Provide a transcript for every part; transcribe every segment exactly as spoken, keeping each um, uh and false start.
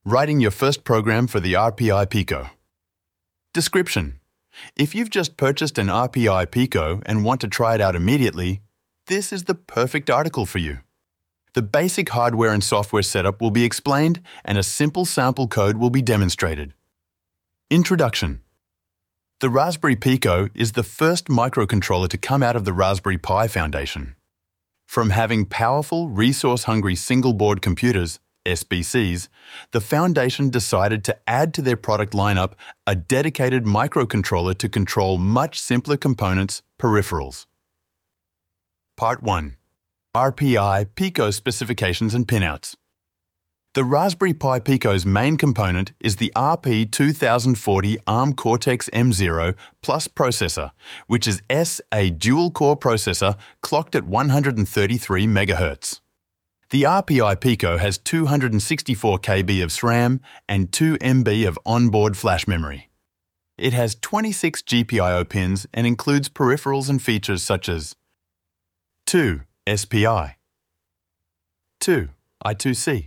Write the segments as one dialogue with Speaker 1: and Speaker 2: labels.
Speaker 1: Writing your first program for the R P I Pico. Description: if you've just purchased an R P I Pico and want to try it out immediately, this is the perfect article for you. The basic hardware and software setup will be explained and a simple sample code will be demonstrated. Introduction: the Raspberry Pico is the first microcontroller to come out of the Raspberry Pi Foundation. From having powerful, resource-hungry single-board computers, S B Cs, the Foundation decided to add to their product lineup a dedicated microcontroller to control much simpler components, peripherals. Part one. R P I Pico Specifications and Pinouts. The Raspberry Pi Pico's main component is the R P two thousand forty ARM Cortex M zero Plus processor, which is S, a dual-core processor clocked at one hundred thirty-three megahertz. The R P I Pico has two hundred sixty-four kilobytes of SRAM and two megabytes of onboard flash memory. It has twenty-six G P I O pins and includes peripherals and features such as two S P I, two I two C,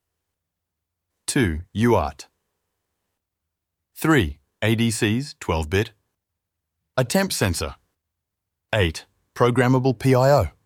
Speaker 1: two U A R T, three A D Cs twelve bit, a temp sensor, eight programmable P I O,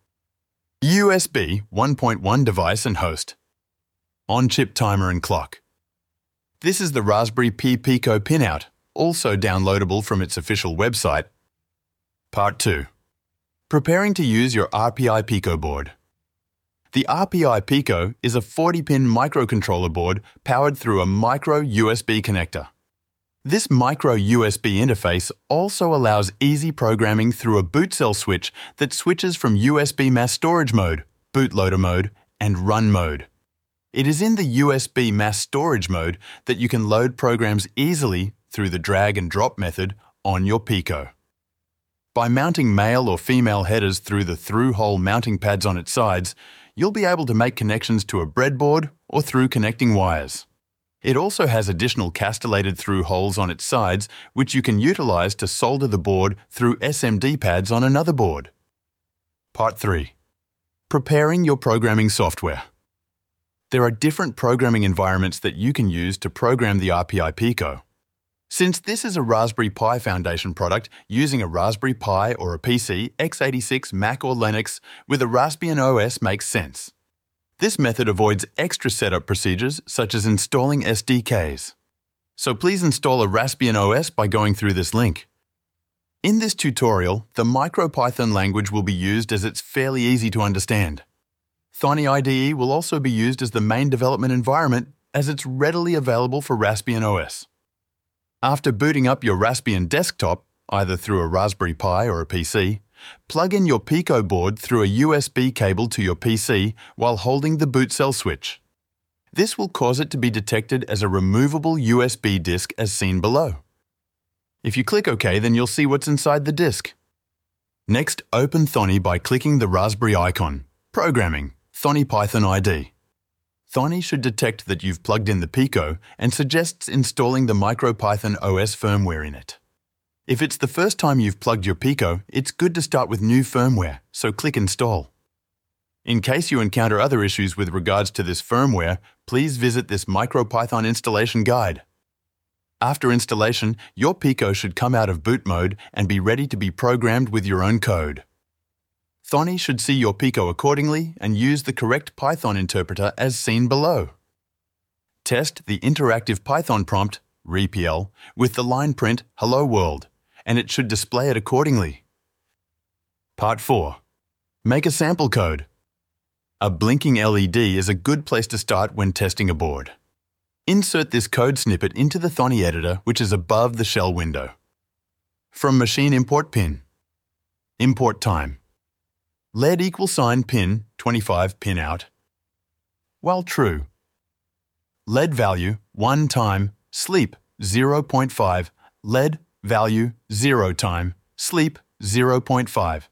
Speaker 1: U S B one point one device and host, on-chip timer and clock. This is the Raspberry Pi Pico pinout, also downloadable from its official website. Part two. Preparing to use your R P I Pico board. The R P I Pico is a forty pin microcontroller board powered through a micro U S B connector. This micro U S B interface also allows easy programming through a boot cell switch that switches from U S B mass storage mode, bootloader mode, and run mode. It is in the U S B mass storage mode that you can load programs easily through the drag and drop method on your Pico. By mounting male or female headers through the through-hole mounting pads on its sides, you'll be able to make connections to a breadboard or through connecting wires. It also has additional castellated through holes on its sides, which you can utilize to solder the board through S M D pads on another board. Part three. Preparing your programming software. There are different programming environments that you can use to program the R P I Pico. Since this is a Raspberry Pi Foundation product using a Raspberry Pi or a P C, x eighty-six, Mac or Linux with a Raspbian O S makes sense. This method avoids extra setup procedures such as installing S D Ks. So please install a Raspbian O S by going through this link. In this tutorial, the MicroPython language will be used as it's fairly easy to understand. Thonny I D E will also be used as the main development environment as it's readily available for Raspbian O S. After booting up your Raspbian desktop, either through a Raspberry Pi or a P C, plug in your Pico board through a U S B cable to your P C while holding the boot cell switch. This will cause it to be detected as a removable U S B disk as seen below. If you click OK, then you'll see what's inside the disk. Next, open Thonny by clicking the Raspberry icon, Programming, Thonny Python I D. Thonny should detect that you've plugged in the Pico and suggests installing the MicroPython O S firmware in it. If it's the first time you've plugged your Pico, it's good to start with new firmware, so click Install. In case you encounter other issues with regards to this firmware, please visit this MicroPython installation guide. After installation, your Pico should come out of boot mode and be ready to be programmed with your own code. Thonny should see your Pico accordingly and use the correct Python interpreter as seen below. Test the interactive Python prompt, RePL, with the line print Hello World, and it should display it accordingly. Part four. Make a sample code. A blinking L E D is a good place to start when testing a board. Insert this code snippet into the Thonny editor, which is above the shell window. From machine import pin. Import time. L E D equal sign pin twenty-five pin out. While true. L E D value one time sleep zero point five L E D value zero time sleep zero point five.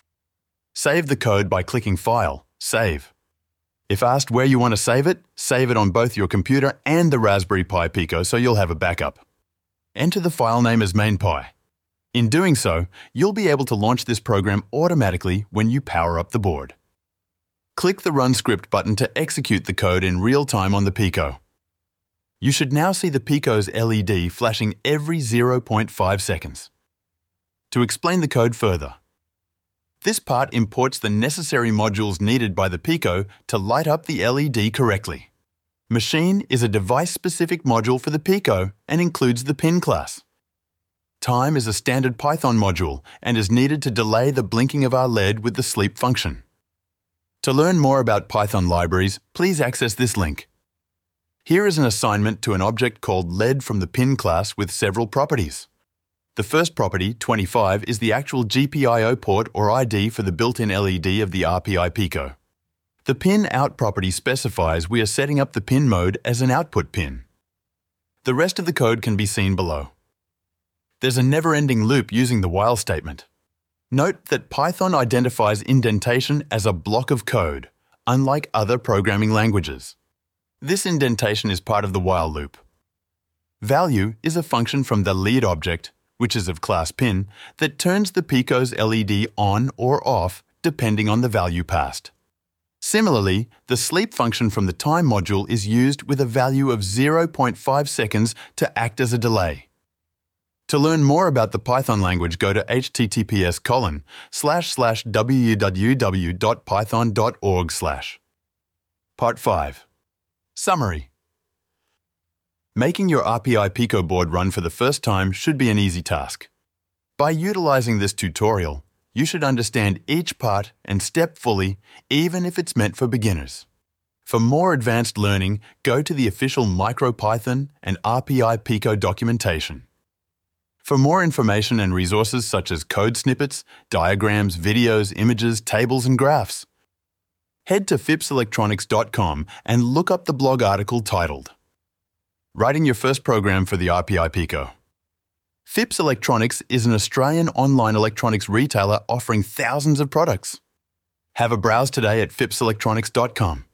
Speaker 1: Save the code by clicking File, Save. If asked where you want to save it, save it on both your computer and the Raspberry Pi Pico so you'll have a backup. Enter the file name as MainPy. In doing so, you'll be able to launch this program automatically when you power up the board. Click the Run Script button to execute the code in real time on the Pico. You should now see the Pico's L E D flashing every zero point five seconds. To explain the code further, this part imports the necessary modules needed by the Pico to light up the L E D correctly. Machine is a device-specific module for the Pico and includes the pin class. Time is a standard Python module and is needed to delay the blinking of our L E D with the sleep function. To learn more about Python libraries, please access this link. Here is an assignment to an object called L E D from the pin class with several properties. The first property, twenty-five, is the actual G P I O port or I D for the built-in L E D of the R P I Pico. The pin out property specifies we are setting up the pin mode as an output pin. The rest of the code can be seen below. There's a never-ending loop using the while statement. Note that Python identifies indentation as a block of code, unlike other programming languages. This indentation is part of the while loop. Value is a function from the lead object, which is of class pin, that turns the Pico's L E D on or off depending on the value passed. Similarly, the sleep function from the time module is used with a value of zero point five seconds to act as a delay. To learn more about the Python language, go to https colon slash slash www.python.org slash. Part five. Summary. Making your R P I Pico board run for the first time should be an easy task. By utilizing this tutorial, you should understand each part and step fully, even if it's meant for beginners. For more advanced learning, go to the official MicroPython and R P I Pico documentation. For more information and resources such as code snippets, diagrams, videos, images, tables, and graphs, head to phipps electronics dot com and look up the blog article titled Writing Your First Program for the R P I Pico. Phipps Electronics is an Australian online electronics retailer offering thousands of products. Have a browse today at phipps electronics dot com.